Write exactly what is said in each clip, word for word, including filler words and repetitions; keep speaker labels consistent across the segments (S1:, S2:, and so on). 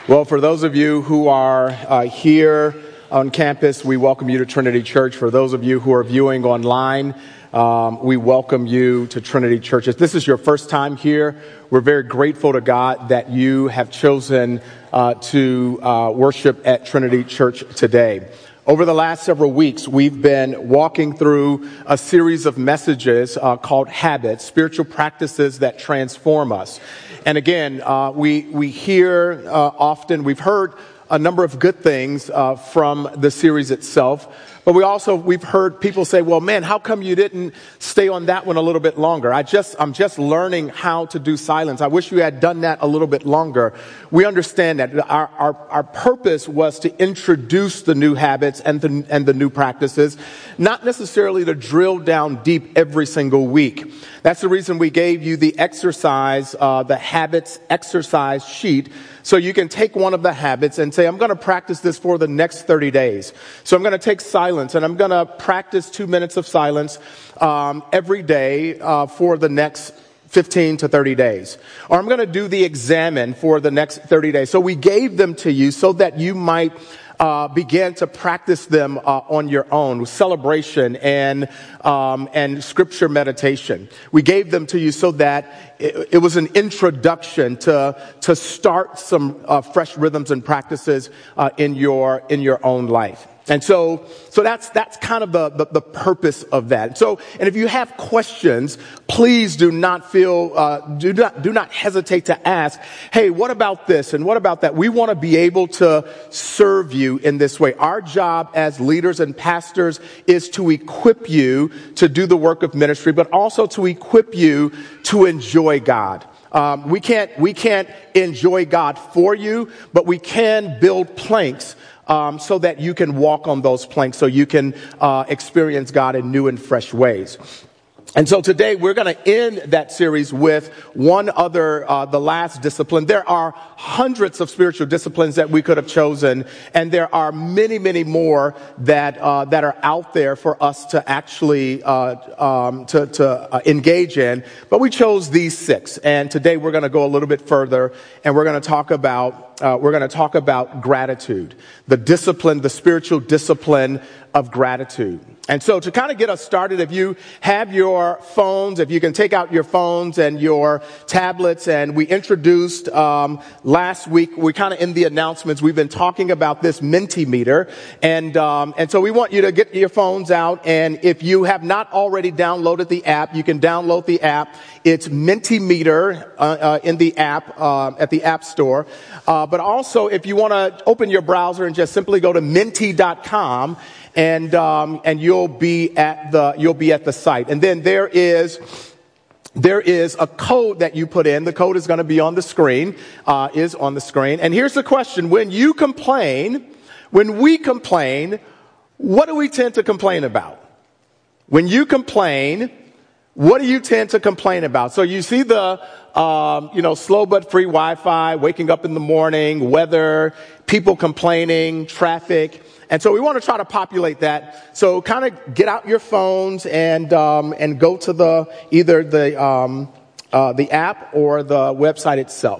S1: Well, for those of you who are uh, here on campus, we welcome you to Trinity Church. For those of you who are viewing online, um, we welcome you to Trinity Church. If this is your first time here, we're very grateful to God that you have chosen uh, to uh, worship at Trinity Church today. Over the last several weeks, we've been walking through a series of messages uh, called Habits, spiritual practices that transform us. And again, uh, we we hear uh, often, we've heard a number of good things uh, from the series itself, but we also, we've heard people say, well, man, how come you didn't stay on that one a little bit longer? I just, I'm just learning how to do silence. I wish you had done that a little bit longer. We understand that our, our, our purpose was to introduce the new habits and the, and the new practices, not necessarily to drill down deep every single week. That's the reason we gave you the exercise, uh, the habits exercise sheet, so you can take one of the habits and say, I'm going to practice this for the next thirty days. So I'm going to take silence and I'm going to practice two minutes of silence um, every day uh, for the next fifteen to thirty days. Or I'm going to do the examine for the next thirty days. So we gave them to you so that you might Uh, began to practice them uh, on your own, celebration and um, and scripture meditation. We gave them to you so that it, it was an introduction to to start some uh, fresh rhythms and practices uh, in your in your own life. And so, so that's, that's kind of the, the, the purpose of that. So, and if you have questions, please do not feel, uh, do not, do not hesitate to ask, hey, what about this and what about that? We want to be able to serve you in this way. Our job as leaders and pastors is to equip you to do the work of ministry, but also to equip you to enjoy God. Um, we can't, we can't enjoy God for you, but we can build planks Um, so that you can walk on those planks, so you can uh, experience God in new and fresh ways. And so today we're going to end that series with one other, uh, the last discipline. There are hundreds of spiritual disciplines that we could have chosen, and there are many, many more that uh, that are out there for us to actually uh, um, to, to uh, engage in. But we chose these six, and today we're going to go a little bit further, and we're going to talk about uh, we're going to talk about gratitude, the discipline, the spiritual discipline of gratitude. And so to kind of get us started, if you have your phones, if you can take out your phones and your tablets, and we introduced um, last week, we kind of in the announcements, we've been talking about this Mentimeter, and um, and so we want you to get your phones out, and if you have not already downloaded the app, you can download the app. It's Mentimeter uh, uh, in the app uh, at the App Store, uh, but also if you want to open your browser and just simply go to menti dot com. And um, and you'll be at the you'll be at the site, and then there is there is a code that you put in. The code is going to be on the screen, uh, is on the screen. And here's the question: when you complain, when we complain, what do we tend to complain about? When you complain, what do you tend to complain about? So you see the um, you know slow but free Wi-Fi, waking up in the morning, weather, people complaining, traffic. And so we want to try to populate that. So kind of get out your phones and um, and go to the either the um, uh, the app or the website itself.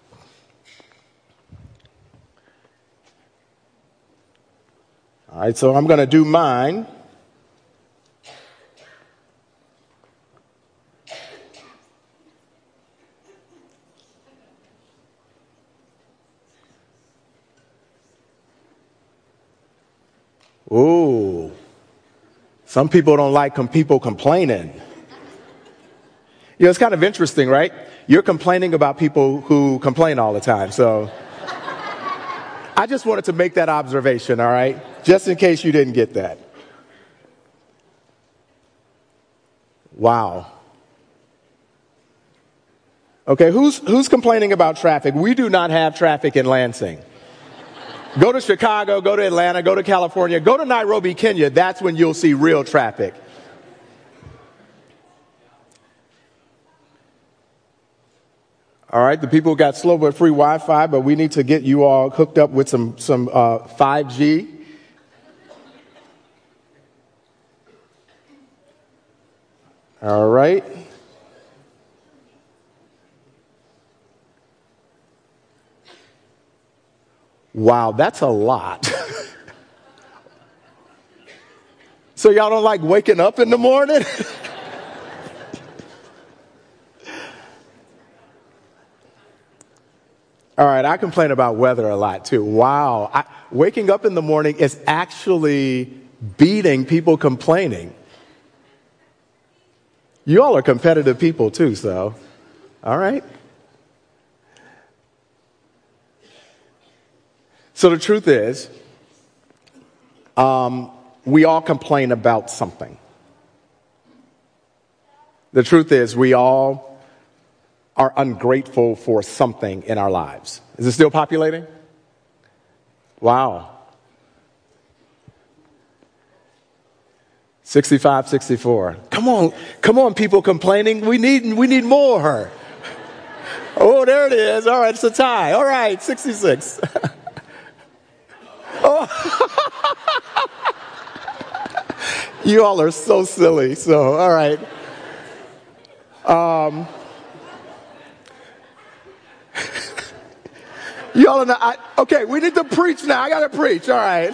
S1: All right, so I'm going to do mine. Ooh, some people don't like com- people complaining. You know, it's kind of interesting, right? You're complaining about people who complain all the time. So I just wanted to make that observation, all right? Just in case you didn't get that. Wow. Okay, who's who's complaining about traffic? We do not have traffic in Lansing. Go to Chicago, go to Atlanta, go to California, go to Nairobi, Kenya. That's when you'll see real traffic. All right, the people got slow but free Wi-Fi, but we need to get you all hooked up with some, some uh, five G. All right. Wow, that's a lot. So y'all don't like waking up in the morning? All right, I complain about weather a lot too. Wow, I, waking up in the morning is actually beating people complaining. You all are competitive people too, so, all right. So the truth is, um, we all complain about something. The truth is, we all are ungrateful for something in our lives. Is it still populating? Wow. sixty-five, sixty-four. Come on, come on, people complaining. We need, we need more. Oh, there it is. All right, it's a tie. All right, sixty-six. Oh. You all are so silly. So, all right. Um, you all are not, I, okay, we need to preach now. I got to preach. All right.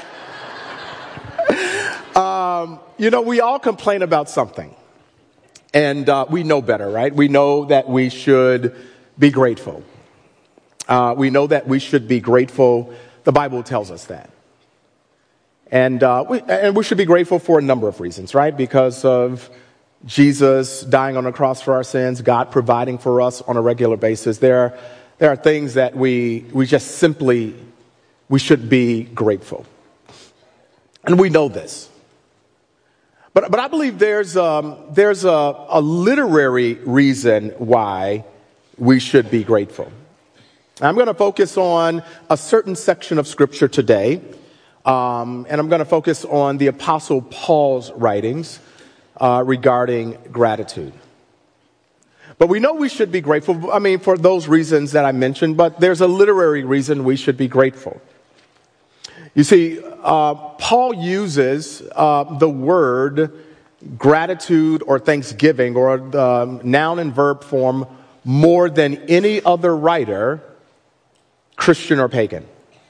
S1: Um, you know, we all complain about something. And uh, we know better, right? We know that we should be grateful. Uh, we know that we should be grateful. The Bible tells us that. And, uh, we, and we should be grateful for a number of reasons, right? Because of Jesus dying on the cross for our sins, God providing for us on a regular basis. There are, there are things that we, we just simply, we should be grateful. And we know this. But, but I believe there's, um, there's a, a literary reason why we should be grateful. I'm going to focus on a certain section of Scripture today. Um, and I'm going to focus on the Apostle Paul's writings uh, regarding gratitude. But we know we should be grateful, I mean, for those reasons that I mentioned, but there's a literary reason we should be grateful. You see, uh, Paul uses uh, the word gratitude or thanksgiving or the noun and verb form more than any other writer, Christian or pagan.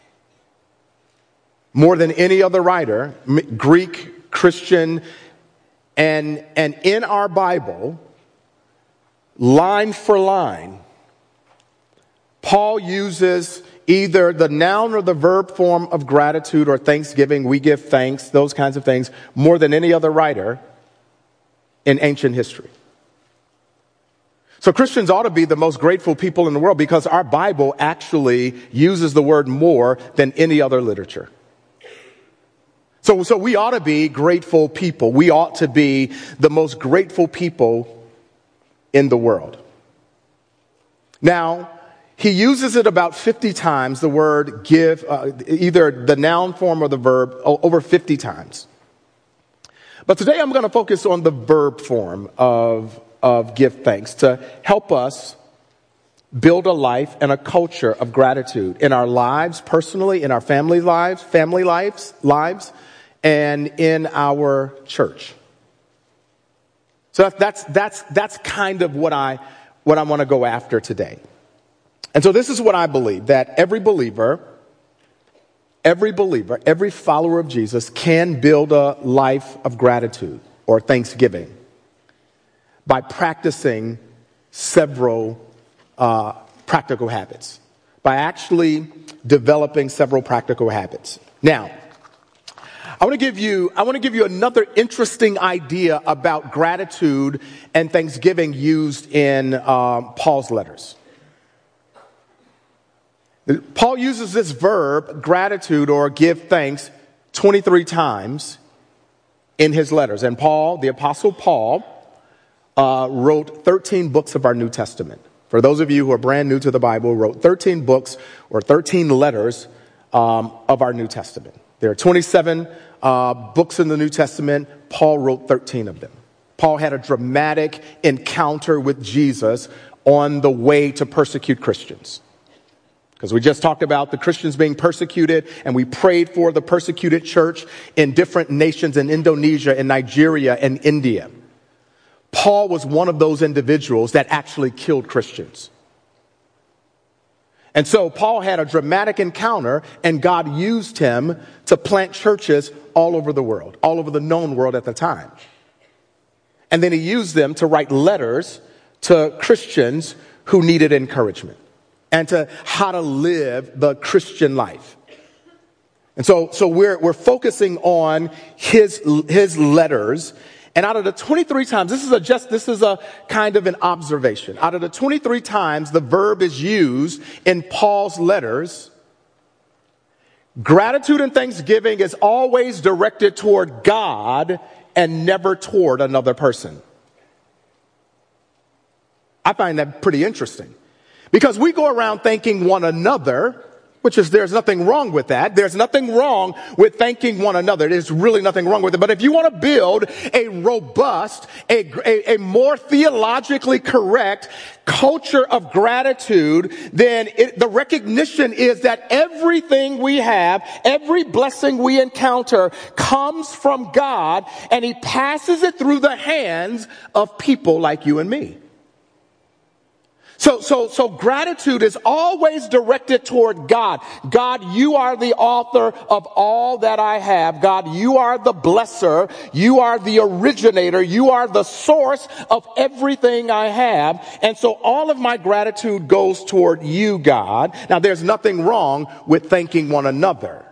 S1: More than any other writer, Greek, Christian, and, and in our Bible, line for line, Paul uses either the noun or the verb form of gratitude or thanksgiving, we give thanks, those kinds of things, more than any other writer in ancient history. So Christians ought to be the most grateful people in the world because our Bible actually uses the word more than any other literature. So, so we ought to be grateful people. We ought to be the most grateful people in the world. Now, he uses it about fifty times, the word give, uh, either the noun form or the verb, over fifty times. But today I'm going to focus on the verb form of, of give thanks to help us build a life and a culture of gratitude in our lives, personally, in our family lives, family lives, lives, and in our church. So that's, that's, that's kind of what I, what I want to go after today. And so this is what I believe, that every believer, every believer, every follower of Jesus can build a life of gratitude or thanksgiving by practicing several uh, practical habits, by actually developing several practical habits. Now, I want to give you, I want to give you another interesting idea about gratitude and thanksgiving used in um, Paul's letters. Paul uses this verb, gratitude or give thanks, twenty-three times in his letters. And Paul, the Apostle Paul, uh, wrote thirteen books of our New Testament. For those of you who are brand new to the Bible, wrote thirteen books or thirteen letters um, of our New Testament. There are twenty-seven uh, books in the New Testament. Paul wrote thirteen of them. Paul had a dramatic encounter with Jesus on the way to persecute Christians. Because we just talked about the Christians being persecuted, and we prayed for the persecuted church in different nations in Indonesia, in Nigeria, and India. Paul was one of those individuals that actually killed Christians. And so Paul had a dramatic encounter, and God used him to plant churches all over the world, all over the known world at the time. And then he used them to write letters to Christians who needed encouragement and to how to live the Christian life. And so, so we're, we're focusing on his, his letters. And out of the twenty-three times, this is a just, this is a kind of an observation. Out of the twenty-three times the verb is used in Paul's letters, gratitude and thanksgiving is always directed toward God and never toward another person. I find that pretty interesting because we go around thanking one another, which is, there's nothing wrong with that. There's nothing wrong with thanking one another. There's really nothing wrong with it. But if you want to build a robust, a, a, a more theologically correct culture of gratitude, then it, the recognition is that everything we have, every blessing we encounter comes from God, and he passes it through the hands of people like you and me. So, so, so gratitude is always directed toward God. God, you are the author of all that I have. God, you are the blesser. You are the originator. You are the source of everything I have. And so all of my gratitude goes toward you, God. Now, there's nothing wrong with thanking one another.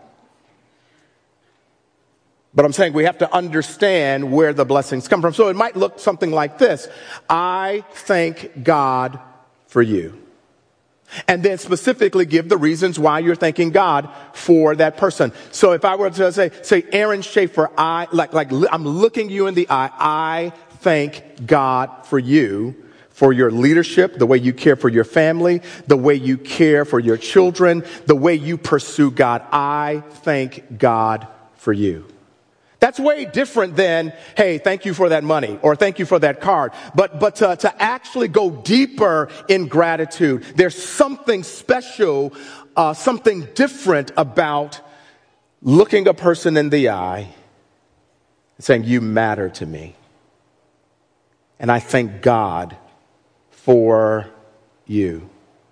S1: But I'm saying we have to understand where the blessings come from. So it might look something like this. I thank God for you. And then specifically give the reasons why you're thanking God for that person. So if I were to say, say, Aaron Schaefer, I, like, like, I'm looking you in the eye. I thank God for you, for your leadership, the way you care for your family, the way you care for your children, the way you pursue God. I thank God for you. That's way different than, hey, thank you for that money or thank you for that card. But, but to, to actually go deeper in gratitude, there's something special, uh, something different about looking a person in the eye and saying, you matter to me. And I thank God for you.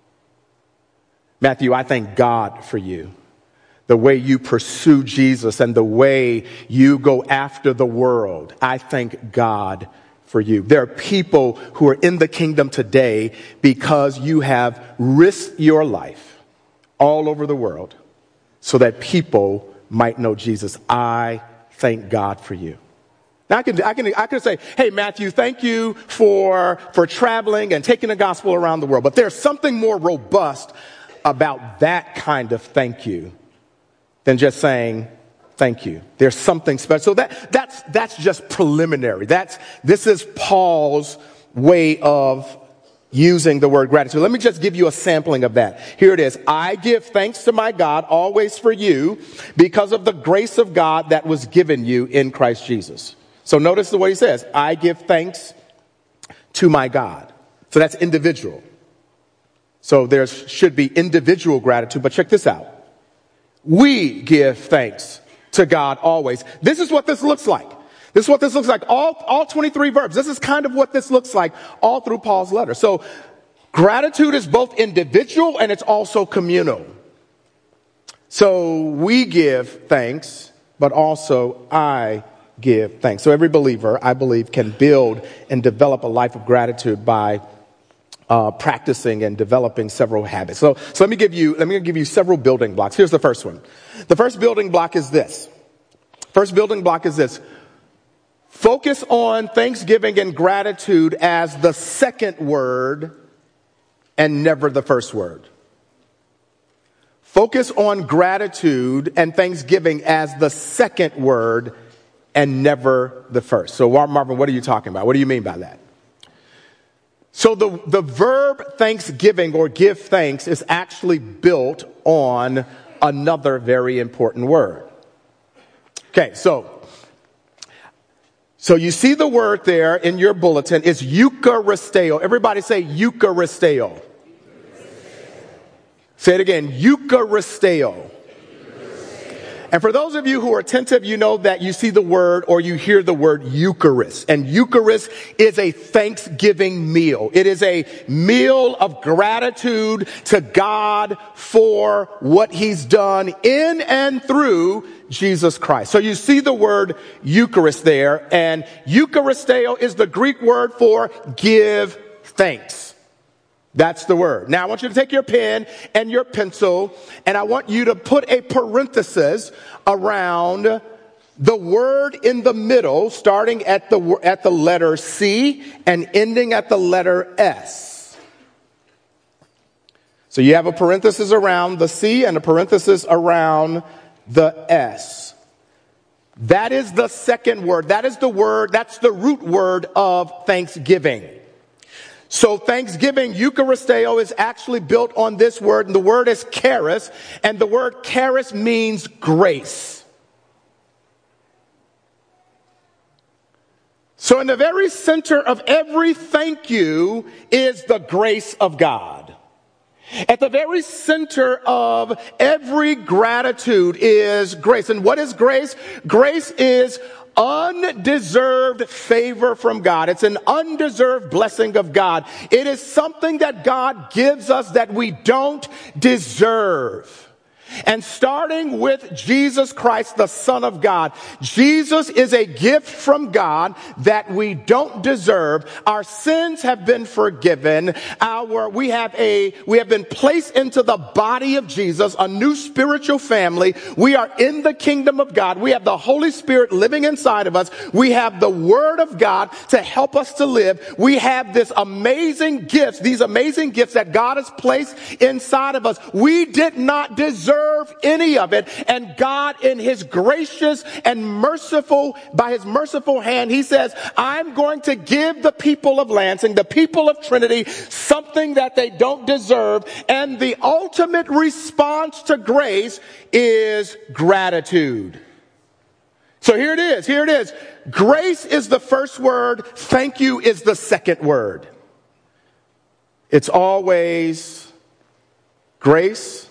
S1: Matthew, I thank God for you. The way you pursue Jesus and the way you go after the world. I thank God for you. There are people who are in the kingdom today because you have risked your life all over the world so that people might know Jesus. I thank God for you. Now I can, I can, I can say, hey, Matthew, thank you for, for traveling and taking the gospel around the world. But there's something more robust about that kind of thank you than just saying thank you. There's something special. So that, that's, that's just preliminary. That's, this is Paul's way of using the word gratitude. Let me just give you a sampling of that. Here it is. I give thanks to my God always for you because of the grace of God that was given you in Christ Jesus. So notice the way he says, I give thanks to my God. So that's individual. So there should be individual gratitude, but check this out. We give thanks to God always. This is what this looks like. This is what this looks like. All, all twenty-three verbs. This is kind of what this looks like all through Paul's letter. So gratitude is both individual and it's also communal. So we give thanks, but also I give thanks. So every believer, I believe, can build and develop a life of gratitude by Uh, practicing and developing several habits. So, so let me give you, let me give you several building blocks. Here's the first one. The first building block is this. First building block is this. Focus on thanksgiving and gratitude as the second word and never the first word. Focus on gratitude and thanksgiving as the second word and never the first. So Marvin, what are you talking about? What do you mean by that? So the, the verb thanksgiving or give thanks is actually built on another very important word. Okay, so, so you see the word there in your bulletin is eucharisteo. Everybody say eucharisteo. Say it again, eucharisteo. And for those of you who are attentive, you know that you see the word or you hear the word Eucharist. And Eucharist is a Thanksgiving meal. It is a meal of gratitude to God for what he's done in and through Jesus Christ. So you see the word Eucharist there, and Eucharisteo is the Greek word for give thanks. That's the word. Now I want you to take your pen and your pencil, and I want you to put a parenthesis around the word in the middle, starting at the at the letter C and ending at the letter S. So you have a parenthesis around the C and a parenthesis around the S. That is the second word. That is the word, that's the root word of thanksgiving. So Thanksgiving, Eucharisteo, is actually built on this word, and the word is charis, and the word charis means grace. So in the very center of every thank you is the grace of God. At the very center of every gratitude is grace. And what is grace? Grace is undeserved favor from God. It's an undeserved blessing of God. It is something that God gives us that we don't deserve. And starting with Jesus Christ, the Son of God, Jesus is a gift from God that we don't deserve. Our sins have been forgiven. Our, we have a, we have been placed into the body of Jesus, a new spiritual family. We are in the kingdom of God. We have the Holy Spirit living inside of us. We have the Word of God to help us to live. We have this amazing gifts, these amazing gifts that God has placed inside of us. We did not deserve any of it, and God, in his gracious and merciful, by his merciful hand, he says, I'm going to give the people of Lansing, the people of Trinity, something that they don't deserve. And the ultimate response to grace is gratitude. So here it is. Here it is. Grace is the first word. Thank you is the second word. It's always grace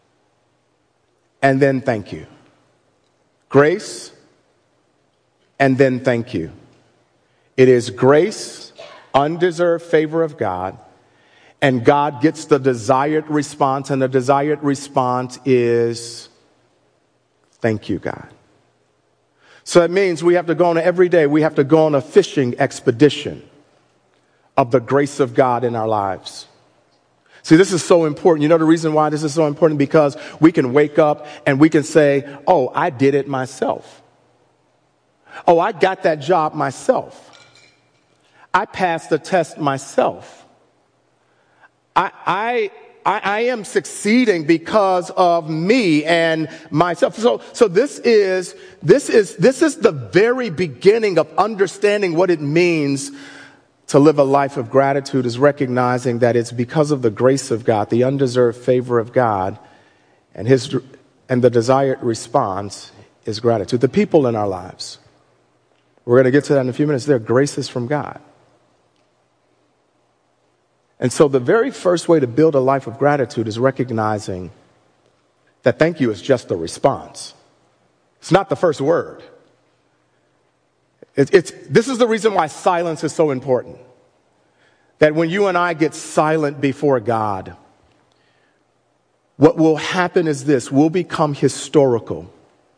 S1: and then thank you. Grace and then thank you. It is grace, undeserved favor of God, and God gets the desired response, and the desired response is thank you, God. So that means we have to go on every day, we have to go on a fishing expedition of the grace of God in our lives. See, this is so important. You know the reason why this is so important? Because we can wake up and we can say, oh, I did it myself. Oh, I got that job myself. I passed the test myself. I, I, I, I am succeeding because of me and myself. So, so this is, this is, this is the very beginning of understanding what it means to live a life of gratitude, is recognizing that it's because of the grace of God, the undeserved favor of God, and his and the desired response is gratitude. The people in our lives, we're going to get to that in a few minutes, they're graces from God. And so the very first way to build a life of gratitude is recognizing that thank you is just a response. It's not the first word. It's, it's, this is the reason why silence is so important. That when you and I get silent before God, what will happen is this: we'll become historical.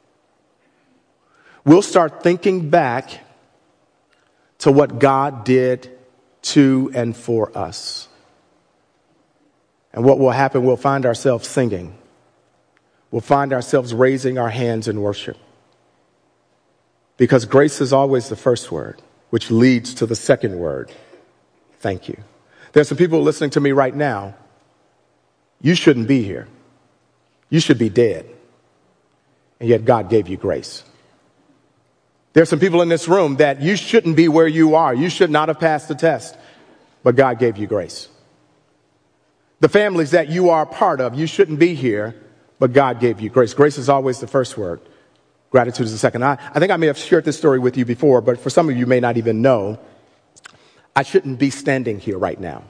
S1: We'll start thinking back to what God did to and for us. And what will happen, we'll find ourselves singing. We'll find ourselves raising our hands in worship. Because grace is always the first word, which leads to the second word. Thank you. There's some people listening to me right now. You shouldn't be here. You should be dead. And yet God gave you grace. There's some people in this room that you shouldn't be where you are. You should not have passed the test, but God gave you grace. The families that you are a part of, you shouldn't be here, but God gave you grace. Grace is always the first word. Gratitude is the second. I, I think I may have shared this story with you before, but for some of you may not even know, I shouldn't be standing here right now.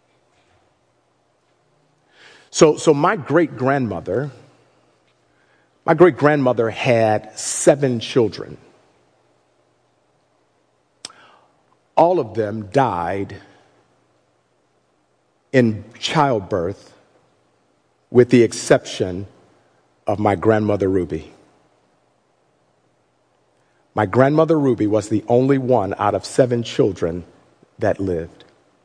S1: So, so my great-grandmother My great-grandmother had seven children. All of them died in childbirth, with the exception of my grandmother Ruby. My grandmother Ruby was the only one out of seven children that lived.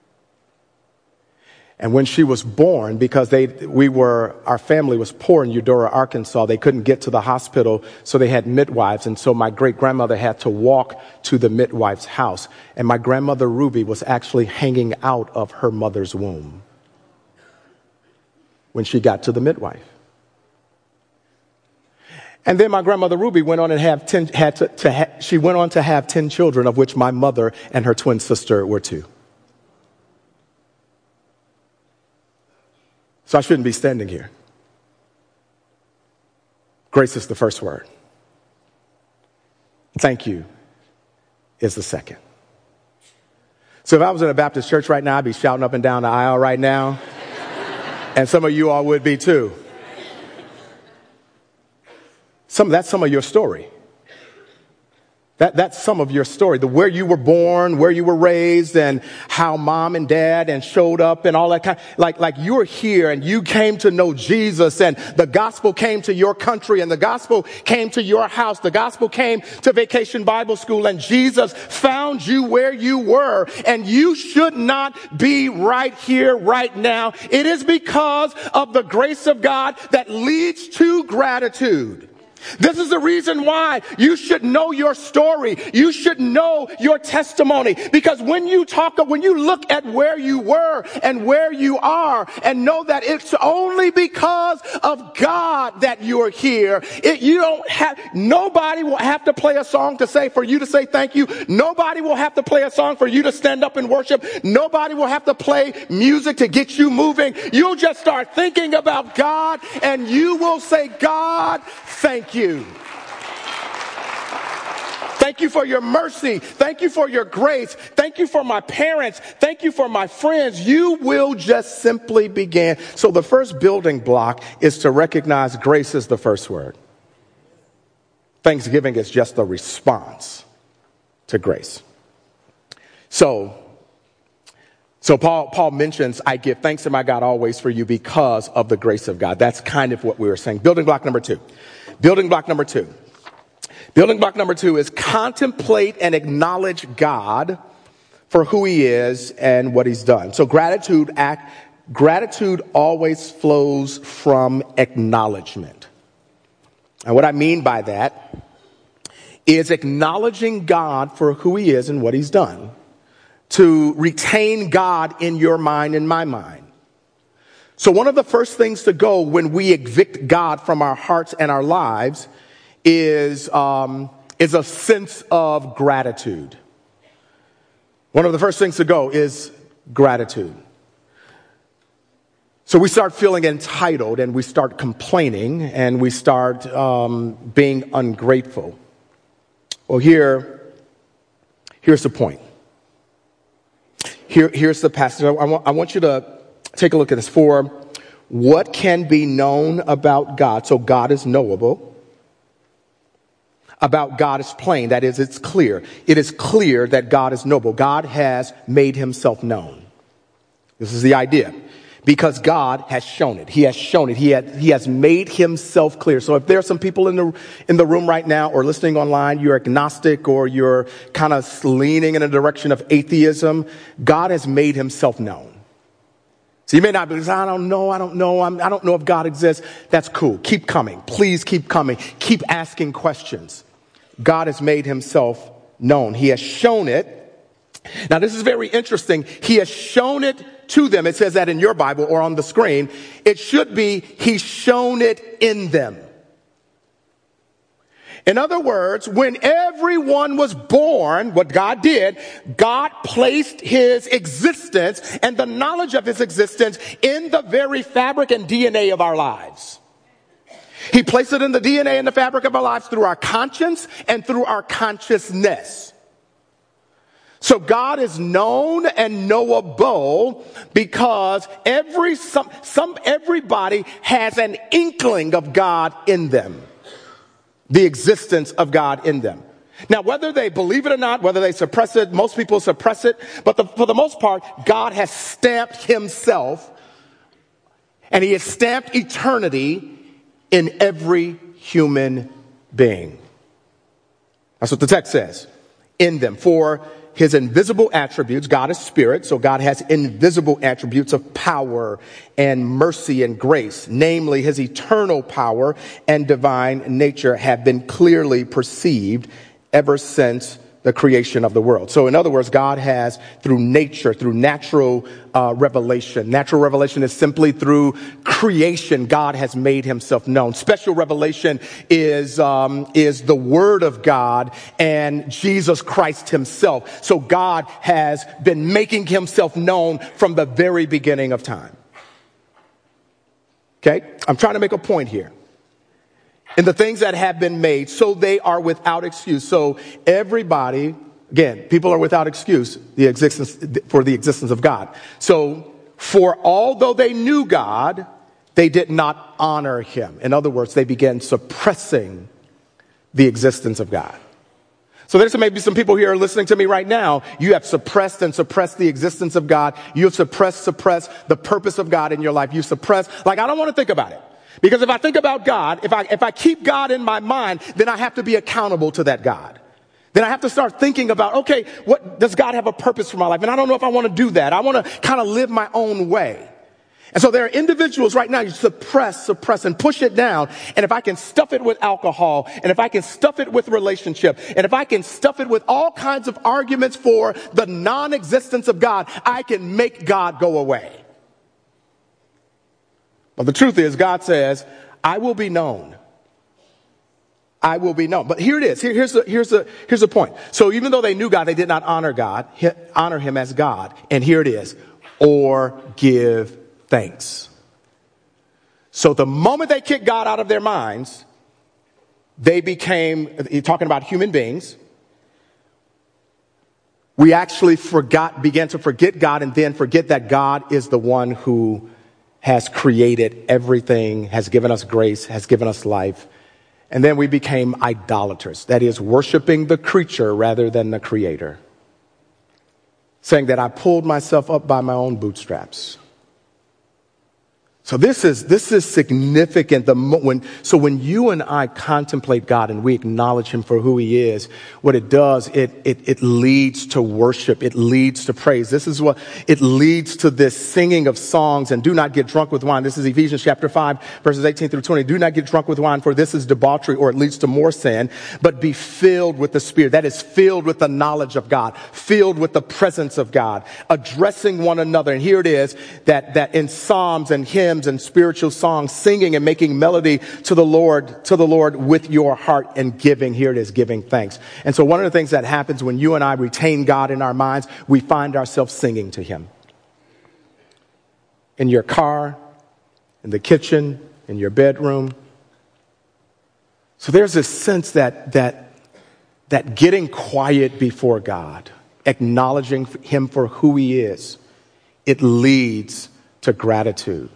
S1: And when she was born, because they, we were, our family was poor in Eudora, Arkansas, they couldn't get to the hospital, so they had midwives. And so my great-grandmother had to walk to the midwife's house. And my grandmother Ruby was actually hanging out of her mother's womb when she got to the midwife. And then my grandmother Ruby went on and have ten, had to, to ha, she went on to have ten children, of which my mother and her twin sister were two. So I shouldn't be standing here. Grace is the first word. Thank you is the second. So if I was in a Baptist church right now, I'd be shouting up and down the aisle right now. And some of you all would be too. Some, that's some of your story. That, that's some of your story, the where you were born, where you were raised, and how mom and dad and showed up and all that kind. Like, like you're here and you came to know Jesus, and the gospel came to your country, and the gospel came to your house. The gospel came to Vacation Bible School, and Jesus found you where you were, and you should not be right here, right now. It is because of the grace of God that leads to gratitude. This is the reason why you should know your story. You should know your testimony, because when you talk, when you look at where you were and where you are, and know that it's only because of God that you're here. It, you don't have, nobody will have to play a song to say, for you to say thank you. Nobody will have to play a song for you to stand up and worship. Nobody will have to play music to get you moving. You'll just start thinking about God, and you will say, God, thank you. You. Thank you for your mercy. Thank you for your grace. Thank you for my parents. Thank you for my friends. You will just simply begin. So the first building block is to recognize grace is the first word. Thanksgiving is just the response to grace. So, so Paul, Paul mentions, I give thanks to my God always for you because of the grace of God. That's kind of what we were saying. Building block number two. Building block number two. Building block number two is contemplate and acknowledge God for who he is and what he's done. So gratitude act, gratitude always flows from acknowledgement. And what I mean by that is acknowledging God for who he is and what he's done. To retain God in your mind and my mind. So one of the first things to go when we evict God from our hearts and our lives is, um, is a sense of gratitude. One of the first things to go is gratitude. So we start feeling entitled, and we start complaining, and we start um, being ungrateful. Well, here, here's the point. Here, here's the passage. I want, I want you to take a look at this. For what can be known about God? So God is knowable. About God is plain. That is, it's clear. It is clear that God is knowable. God has made himself known. This is the idea. Because God has shown it. He has shown it. He, had, he has made himself clear. So if there are some people in the in the room right now or listening online, you're agnostic or you're kind of leaning in a direction of atheism, God has made himself known. So you may not be, I don't know, I don't know, I'm, I don't know if God exists. That's cool. Keep coming. Please keep coming. Keep asking questions. God has made himself known. He has shown it. Now, this is very interesting. He has shown it to them. It says that in your Bible or on the screen. It should be, he's shown it in them. In other words, when everyone was born, what God did, God placed his existence and the knowledge of his existence in the very fabric and D N A of our lives. He placed it in the D N A and the fabric of our lives through our conscience and through our consciousness. So God is known and knowable because every some, some everybody has an inkling of God in them. the existence of God in them. Now, whether they believe it or not, whether they suppress it, most people suppress it, but the, for the most part, God has stamped himself and he has stamped eternity in every human being. That's what the text says. In them. For his invisible attributes, God is spirit, so God has invisible attributes of power and mercy and grace, namely his eternal power and divine nature have been clearly perceived ever since the creation of the world. So in other words, God has, through nature, through natural uh, revelation. Natural revelation is simply through creation. God has made himself known. Special revelation is um, is the word of God and Jesus Christ himself. So God has been making himself known from the very beginning of time. Okay? I'm trying to make a point here. In the things that have been made, so they are without excuse. So everybody, again, people are without excuse the existence for the existence of God. So for although they knew God, they did not honor him. In other words, they began suppressing the existence of God. So there's maybe some people here listening to me right now. You have suppressed and suppressed the existence of God. You have suppressed, suppressed the purpose of God in your life. You suppress, like, I don't want to think about it. Because if I think about God, if I, if I keep God in my mind, then I have to be accountable to that God. Then I have to start thinking about, okay, what does God have a purpose for my life? And I don't know if I want to do that. I want to kind of live my own way. And so there are individuals right now, you suppress, suppress, and push it down. And if I can stuff it with alcohol, and if I can stuff it with relationship, and if I can stuff it with all kinds of arguments for the non-existence of God, I can make God go away. But the truth is, God says, I will be known. I will be known. But here it is. Here, here's the, here's the, here's the point. So even though they knew God, they did not honor God, honor him as God. And here it is. Or give thanks. So the moment they kicked God out of their minds, they became, you're talking about human beings. We actually forgot, began to forget God and then forget that God is the one who has created everything, has given us grace, has given us life. And then we became idolaters. That is, worshiping the creature rather than the creator. Saying that I pulled myself up by my own bootstraps. So this is this is significant. The when so when you and I contemplate God and we acknowledge him for who he is, what it does, it it it leads to worship. It leads to praise. This is what it leads to, this singing of songs. And do not get drunk with wine. This is Ephesians chapter five, verses eighteen through twenty. Do not get drunk with wine, for this is debauchery, or it leads to more sin. But be filled with the Spirit. That is, filled with the knowledge of God, filled with the presence of God, addressing one another. And here it is that that in psalms and hymns and spiritual songs, singing and making melody to the Lord, to the Lord with your heart, and giving. Here it is, giving thanks. And so one of the things that happens when you and I retain God in our minds, we find ourselves singing to him. In your car, in the kitchen, in your bedroom. So there's this sense that, that, that getting quiet before God, acknowledging him for who he is, it leads to gratitude.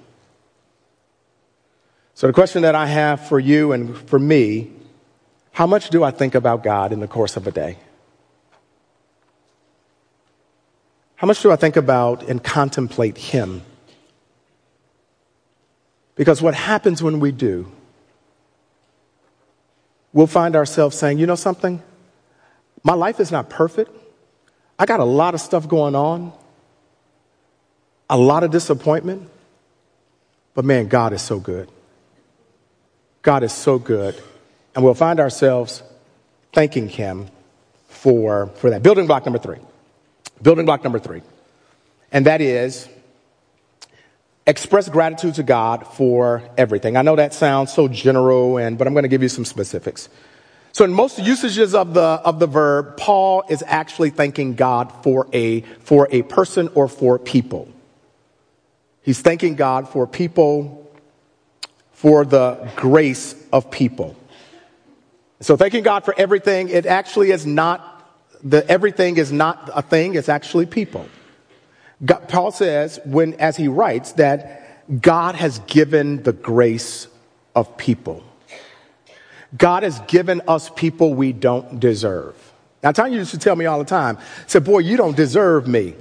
S1: So the question that I have for you and for me, how much do I think about God in the course of a day? How much do I think about and contemplate him? Because what happens when we do, we'll find ourselves saying, you know something? My life is not perfect. I got a lot of stuff going on, a lot of disappointment, but man, God is so good. God is so good. And we'll find ourselves thanking him for, for that. Building block number three. Building block number three. And that is express gratitude to God for everything. I know that sounds so general, and but I'm going to give you some specifics. So in most usages of the of the verb, Paul is actually thanking God for a for a person or for people. He's thanking God for people, for the grace of people. So thanking God for everything, it actually is not, the everything is not a thing, it's actually people. God, Paul says, when as he writes, that God has given the grace of people. God has given us people we don't deserve. Now, Tanya used to tell me all the time, said, boy, you don't deserve me.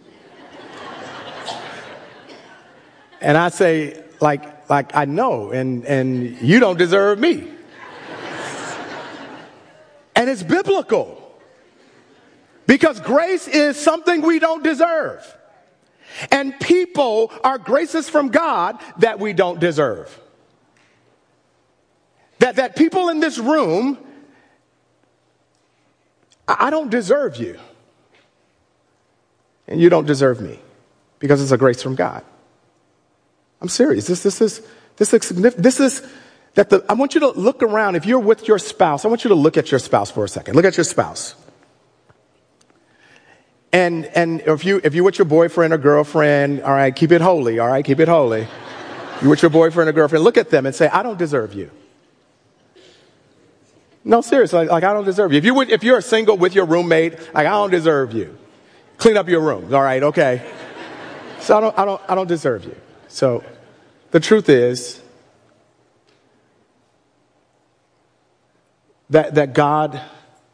S1: And I say, like, like I know, and, and you don't deserve me. And it's biblical. Because grace is something we don't deserve. And people are graces from God that we don't deserve. That, that people in this room, I don't deserve you. And you don't deserve me. Because it's a grace from God. I'm serious. This, this is, this is significant. This is that the, I want you to look around. If you're with your spouse, I want you to look at your spouse for a second. Look at your spouse. And, and if you, if you're with your boyfriend or girlfriend, all right, keep it holy. All right, keep it holy. You're with your boyfriend or girlfriend, look at them and say, I don't deserve you. No, seriously, like, like I don't deserve you. If you would, if you're single with your roommate, like I don't deserve you. Clean up your room. All right, okay. So I don't, I don't, I don't deserve you. So the truth is that, that God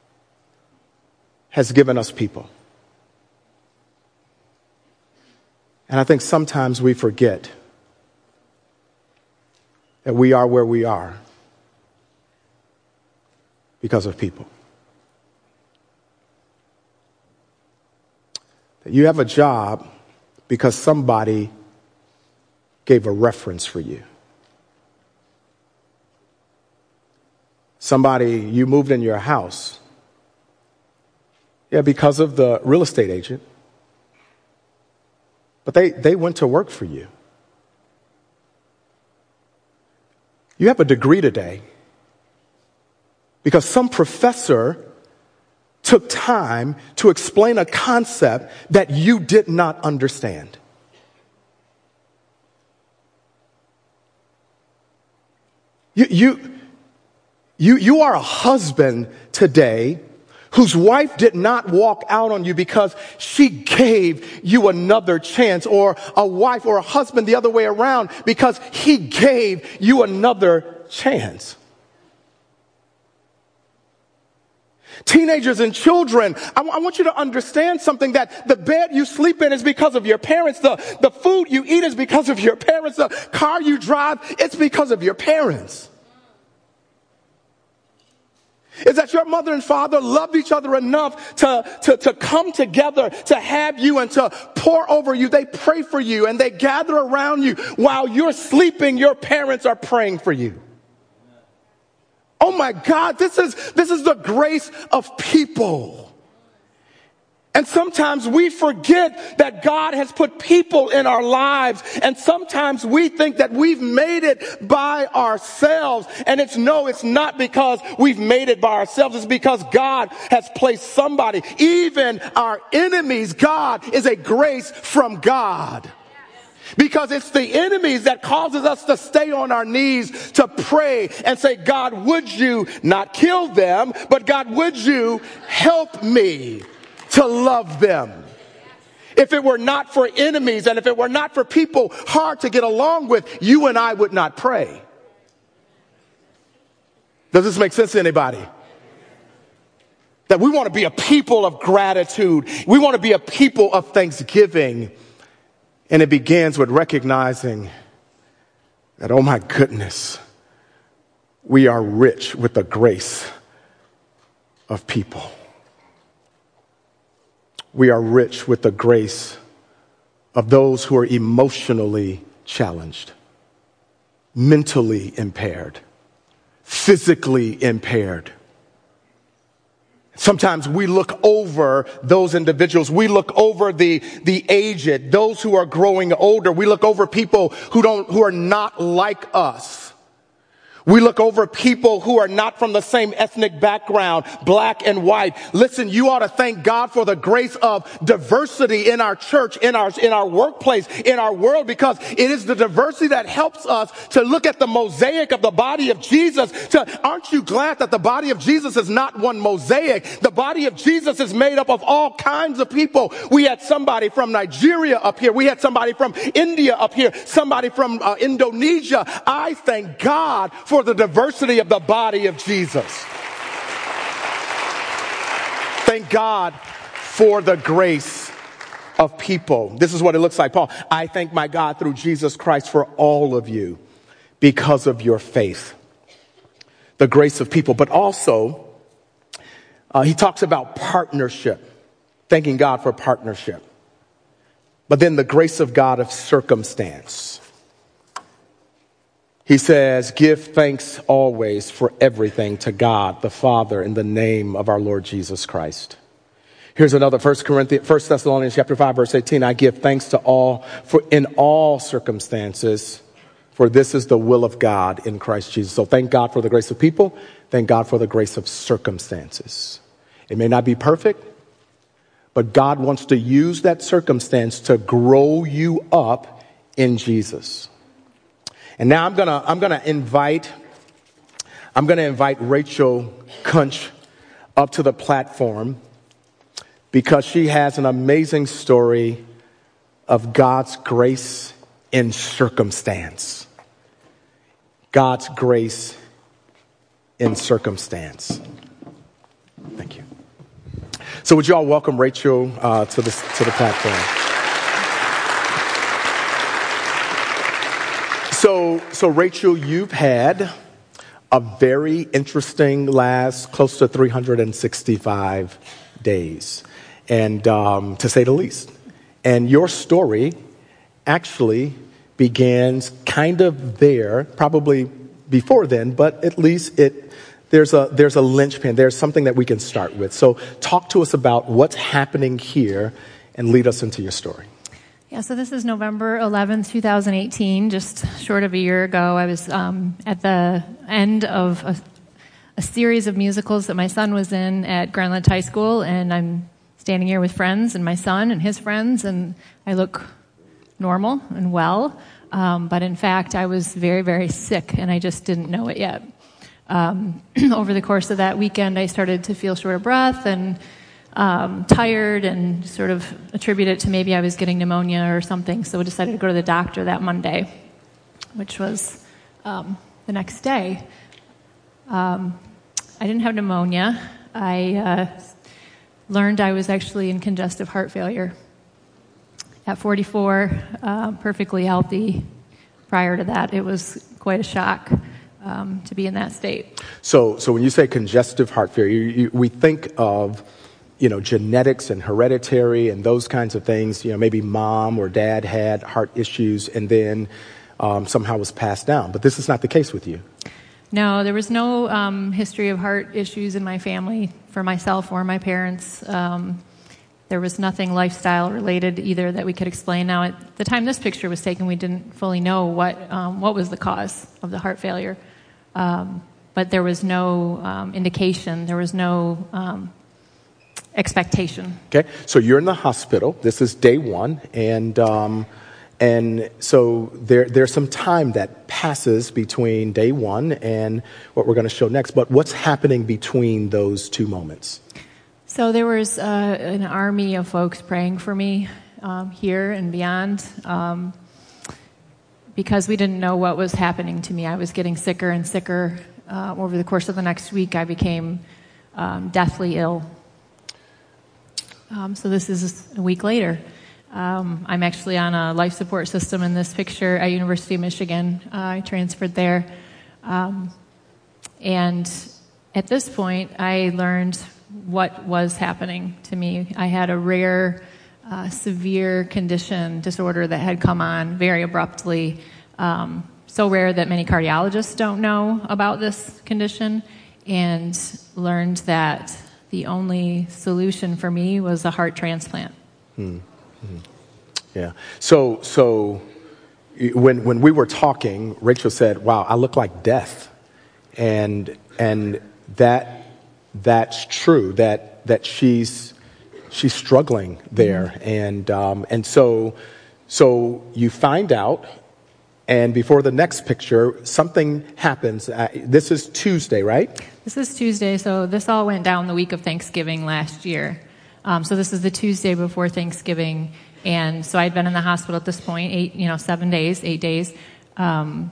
S1: has given us people. And I think sometimes we forget that we are where we are because of people. That you have a job because somebody gave a reference for you. Somebody, you moved in your house. Yeah, because of the real estate agent. But they, they went to work for you. You have a degree today because some professor took time to explain a concept that you did not understand. You, you, you, you are a husband today whose wife did not walk out on you because she gave you another chance, or a wife or a husband the other way around because he gave you another chance. Teenagers and children, I, w- I want you to understand something, that the bed you sleep in is because of your parents. The, the food you eat is because of your parents. The car you drive, it's because of your parents. Is that your mother and father loved each other enough to, to, to come together, to have you and to pour over you. They pray for you and they gather around you. While you're sleeping, your parents are praying for you. Oh my God, this is, this is the grace of people. And sometimes we forget that God has put people in our lives. And sometimes we think that we've made it by ourselves. And it's no, it's not because we've made it by ourselves. It's because God has placed somebody. Even our enemies, God is a grace from God. Because it's the enemies that causes us to stay on our knees to pray and say, God, would you not kill them, but God, would you help me to love them? If it were not for enemies and if it were not for people hard to get along with, you and I would not pray. Does this make sense to anybody? That we want to be a people of gratitude. We want to be a people of thanksgiving. And it begins with recognizing that, oh my goodness, we are rich with the grace of people. We are rich with the grace of those who are emotionally challenged, mentally impaired, physically impaired. Sometimes we look over those individuals. We look over the, the aged, those who are growing older. We look over people who don't, who are not like us. We look over people who are not from the same ethnic background, black and white. Listen, you ought to thank God for the grace of diversity in our church, in our, in our workplace, in our world, because it is the diversity that helps us to look at the mosaic of the body of Jesus. To, aren't you glad that the body of Jesus is not one mosaic? The body of Jesus is made up of all kinds of people. We had somebody from Nigeria up here. We had somebody from India up here, somebody from uh, Indonesia. I thank God for for the diversity of the body of Jesus. Thank God for the grace of people. This is what it looks like, Paul. I thank my God through Jesus Christ for all of you because of your faith. The grace of people. But also, uh, he talks about partnership. Thanking God for partnership. But then the grace of God of circumstance. He says, give thanks always for everything to God the Father in the name of our Lord Jesus Christ. Here's another, First Corinthians, First Thessalonians chapter five, verse eighteen. I give thanks to all for in all circumstances, for this is the will of God in Christ Jesus. So thank God for the grace of people. Thank God for the grace of circumstances. It may not be perfect, but God wants to use that circumstance to grow you up in Jesus. And now I'm gonna I'm gonna invite I'm gonna invite Rachel Kunch up to the platform because she has an amazing story of God's grace in circumstance. God's grace in circumstance. Thank you. So would you all welcome Rachel uh, to the to the platform? So, so Rachel, you've had a very interesting last close to three hundred sixty-five days, and um, to say the least. And your story actually begins kind of there, probably before then, but at least it there's a there's a linchpin. There's something that we can start with. So, talk to us about what's happening here, and lead us into your story.
S2: Yeah, so this is November eleventh, twenty eighteen, just short of a year ago. I was um, at the end of a, a series of musicals that my son was in at Grandland High School, and I'm standing here with friends and my son and his friends, and I look normal and well, um, but in fact, I was very, very sick, and I just didn't know it yet. Um, over the course of that weekend, I started to feel short of breath and Um, tired and sort of attribute it to maybe I was getting pneumonia or something, so I decided to go to the doctor that Monday, which was um, the next day. Um, I didn't have pneumonia. I uh, learned I was actually in congestive heart failure. At forty-four, uh, perfectly healthy. Prior to that, it was quite a shock um, to be in that state.
S1: So, so when you say congestive heart failure, you, you, we think of you know, genetics and hereditary and those kinds of things. You know, maybe mom or dad had heart issues and then um, somehow was passed down. But this is not the case with you.
S2: No, there was no um, history of heart issues in my family for myself or my parents. Um, there was nothing lifestyle related either that we could explain. Now, at the time this picture was taken, we didn't fully know what um, what was the cause of the heart failure. Um, but there was no um, indication. There was no Um, expectation.
S1: Okay, so you're in the hospital. This is day one, and um, and so there there's some time that passes between day one and what we're going to show next. But what's happening between those two moments?
S2: So there was uh, an army of folks praying for me um, here and beyond, um, because we didn't know what was happening to me. I was getting sicker and sicker. Uh, over the course of the next week, I became um, deathly ill. Um, so this is a week later. Um, I'm actually on a life support system in this picture at University of Michigan. Uh, I transferred there. Um, and at this point, I learned what was happening to me. I had a rare, uh, severe condition, disorder that had come on very abruptly. Um, so rare that many cardiologists don't know about this condition, and learned that the only solution for me was a heart transplant.
S1: Mm-hmm. Yeah. So, so when when we were talking, Rachel said, "Wow, I look like death," and and that that's true. That that she's she's struggling there, mm-hmm. and um, and so so you find out. And before the next picture, something happens. Uh, this is Tuesday, right?
S2: This is Tuesday, so this all went down the week of Thanksgiving last year. Um, so this is the Tuesday before Thanksgiving, and so I'd been in the hospital at this point, eight, you know, seven days, eight days. Um,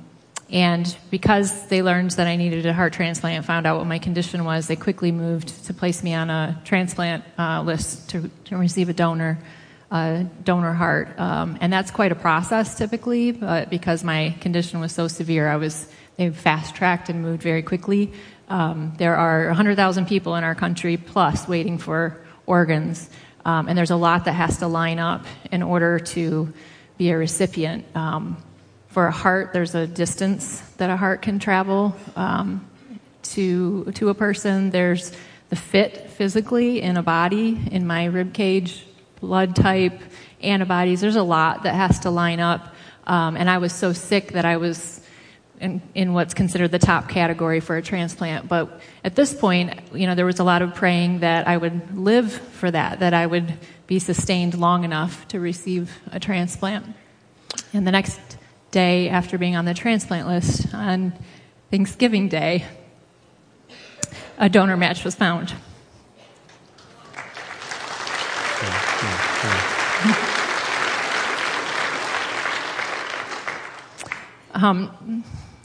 S2: And because they learned that I needed a heart transplant and found out what my condition was, they quickly moved to place me on a transplant uh, list to, to receive a donor uh, donor heart. Um, and that's quite a process typically, but because my condition was so severe, I was they fast-tracked and moved very quickly. Um, there are one hundred thousand people in our country plus waiting for organs, um, and there's a lot that has to line up in order to be a recipient. Um, For a heart, there's a distance that a heart can travel um, to to a person. There's the fit physically in a body, in my rib cage, blood type, antibodies. There's a lot that has to line up. Um, and I was so sick that I was in, in what's considered the top category for a transplant. But at this point, you know, there was a lot of praying that I would live for that, that I would be sustained long enough to receive a transplant. And the next day after being on the transplant list, on Thanksgiving Day, a donor match was found. um,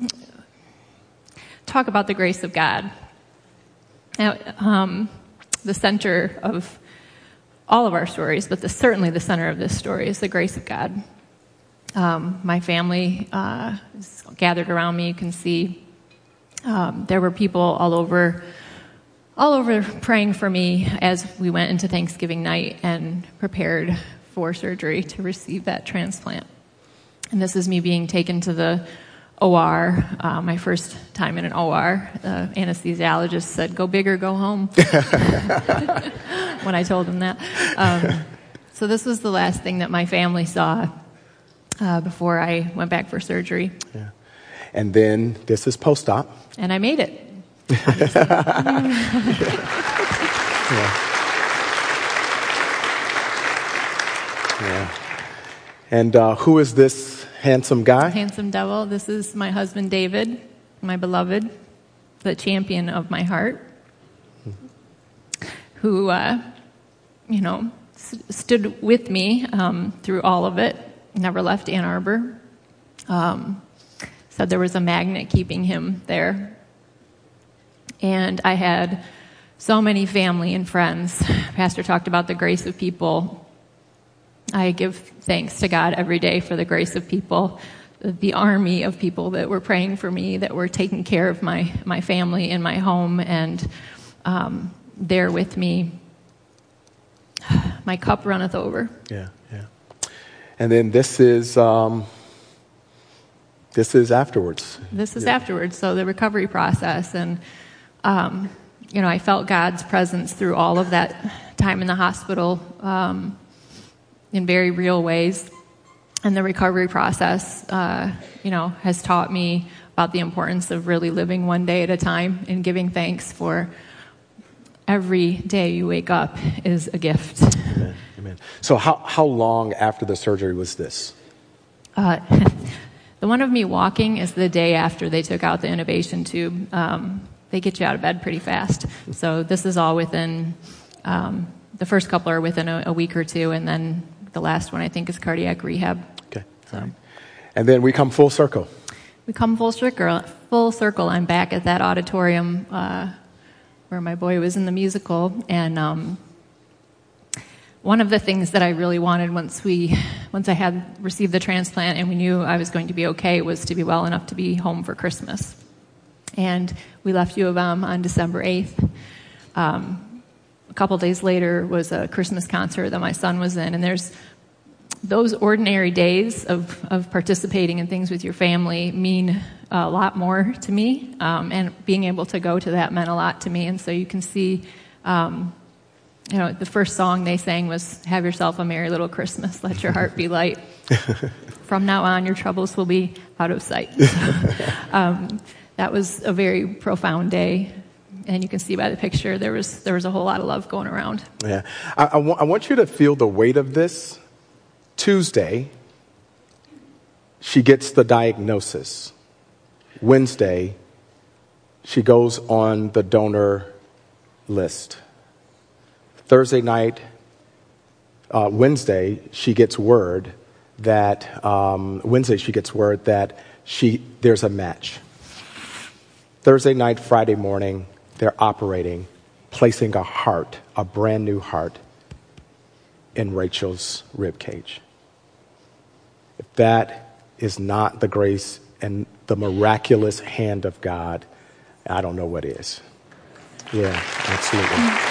S2: talk about the grace of God. Now, um, the center of all of our stories, but the, certainly the center of this story is the grace of God. Um, my family uh, is gathered around me. You can see um, there were people all over, all over praying for me as we went into Thanksgiving night and prepared for surgery to receive that transplant. And this is me being taken to the O R, uh, my first time in an O R. The anesthesiologist said, "Go big or go home," when I told him that. Um, so this was the last thing that my family saw Uh, before I went back for surgery.
S1: Yeah. And then this is post-op.
S2: And I made it.
S1: yeah. yeah. And uh, who is this handsome guy?
S2: Handsome devil. This is my husband, David, my beloved, the champion of my heart, who, uh, you know, st- stood with me um, through all of it. Never left Ann Arbor. Um, said there was a magnet keeping him there. And I had so many family and friends. Pastor talked about the grace of people. I give thanks to God every day for the grace of people, the army of people that were praying for me, that were taking care of my, my family in my home and um, there with me. My cup runneth over.
S1: Yeah, yeah. And then this is um, this is afterwards.
S2: This is
S1: yeah.
S2: afterwards. So the recovery process, and um, you know, I felt God's presence through all of that time in the hospital um, in very real ways. And the recovery process, uh, you know, has taught me about the importance of really living one day at a time and giving thanks for every day you wake up is a gift.
S1: Amen. Amen. So how, how long after the surgery was this?
S2: Uh, the one of me walking is the day after they took out the intubation tube. Um, they get you out of bed pretty fast. So this is all within, um, the first couple are within a, a week or two, and then the last one I think is cardiac rehab.
S1: Okay.
S2: So.
S1: All right. And then we come full circle.
S2: We come full circle. Full circle. I'm back at that auditorium uh, where my boy was in the musical, and um, one of the things that I really wanted once we, once I had received the transplant and we knew I was going to be okay, was to be well enough to be home for Christmas. And we left U of M on December eighth. Um, a couple days later was a Christmas concert that my son was in, and there's those ordinary days of, of participating in things with your family mean a lot more to me, um, and being able to go to that meant a lot to me. And so you can see, um, you know, the first song they sang was "Have Yourself a Merry Little Christmas, Let Your Heart Be Light. From now on, your troubles will be out of sight." um, that was a very profound day. And you can see by the picture, there was there was a whole lot of love going around.
S1: Yeah. I, I, w- I want you to feel the weight of this. Tuesday, she gets the diagnosis. Wednesday, she goes on the donor list. Thursday night, uh, Wednesday, she gets word that, um, Wednesday she gets word that she there's a match. Thursday night, Friday morning, they're operating, placing a heart, a brand new heart, in Rachel's rib cage. If that is not the grace and the miraculous hand of God, I don't know what is. Yeah, absolutely.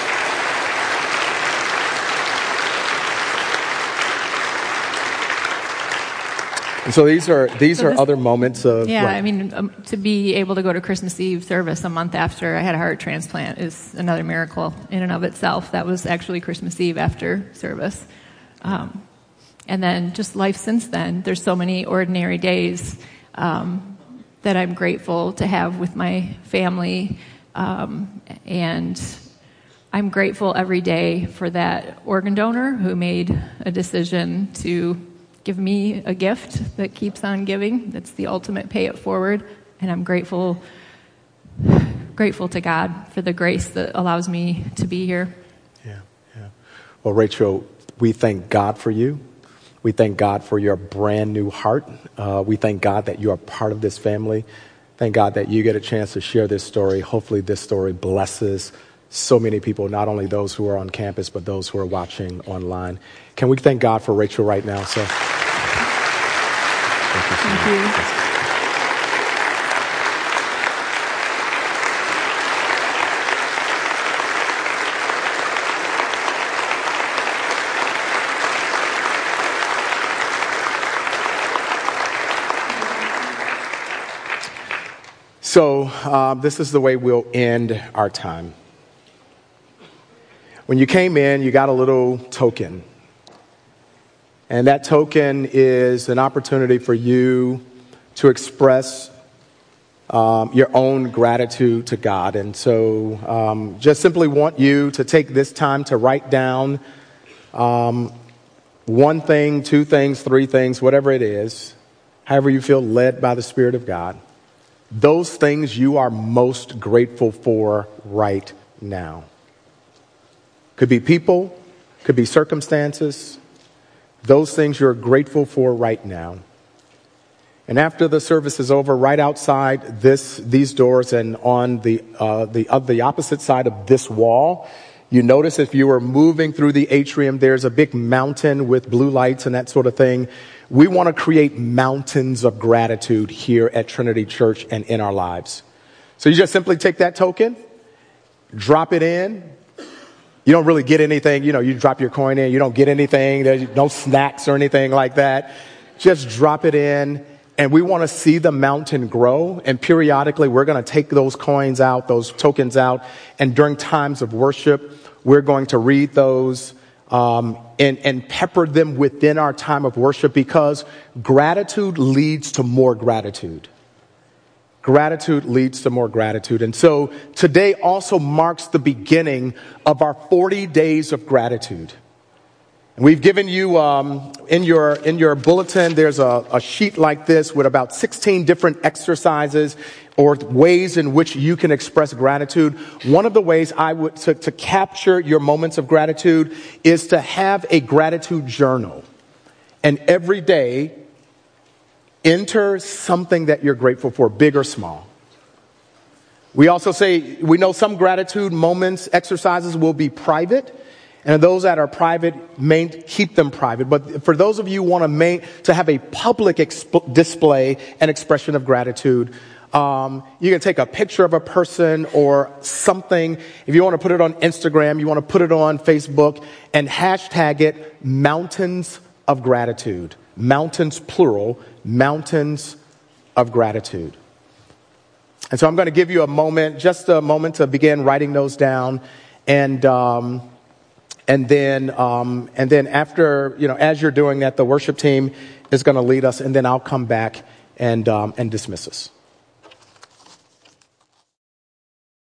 S1: And so these are these
S2: So
S1: are
S2: this-
S1: other moments of
S2: Yeah,
S1: what?
S2: I mean, um, to be able to go to Christmas Eve service a month after I had a heart transplant is another miracle in and of itself. That was actually Christmas Eve after service. Um, and then just life since then, there's so many ordinary days um, that I'm grateful to have with my family. Um, and I'm grateful every day for that organ donor who made a decision to give me a gift that keeps on giving. That's the ultimate pay it forward. And I'm grateful, grateful to God for the grace that allows me to be here.
S1: Yeah, yeah. Well, Rachel, we thank God for you. We thank God for your brand new heart. Uh, we thank God that you are part of this family. Thank God that you get a chance to share this story. Hopefully this story blesses so many people, not only those who are on campus, but those who are watching online. Can we thank God for Rachel right now? So, thank you. So
S2: Thank
S1: much.
S2: you.
S1: So uh, this is the way we'll end our time. When you came in, you got a little token. And that token is an opportunity for you to express um, your own gratitude to God. And so um, just simply want you to take this time to write down um, one thing, two things, three things, whatever it is, however you feel led by the Spirit of God. Those things you are most grateful for right now. Could be people, could be circumstances. Those things you're grateful for right now. And after the service is over, right outside this these doors and on the uh, the uh, the opposite side of this wall, you notice if you were moving through the atrium, there's a big mountain with blue lights and that sort of thing. We want to create mountains of gratitude here at Trinity Church and in our lives. So you just simply take that token, drop it in. You don't really get anything. You know, you drop your coin in, you don't get anything. There's no snacks or anything like that. Just drop it in. And we want to see the mountain grow. And periodically, we're going to take those coins out, those tokens out. And during times of worship, we're going to read those um, and, and pepper them within our time of worship, because gratitude leads to more gratitude. Gratitude leads to more gratitude. And so today also marks the beginning of our forty days of gratitude. And we've given you, um, in your in your bulletin, there's a, a sheet like this with about sixteen different exercises or ways in which you can express gratitude. One of the ways I would to, to capture your moments of gratitude is to have a gratitude journal. And every day, enter something that you're grateful for, big or small. We also say, we know some gratitude moments, exercises will be private. And those that are private, main, keep them private. But for those of you who want to, main, to have a public exp- display and expression of gratitude, um, you can take a picture of a person or something. If you want to put it on Instagram, you want to put it on Facebook, and hashtag it Mountains of Gratitude. Mountains, plural, Mountains of Gratitude. And so I'm going to give you a moment, just a moment to begin writing those down. And... Um, And then, um, and then after, you know, as you're doing that, the worship team is going to lead us, and then I'll come back and um, and dismiss us.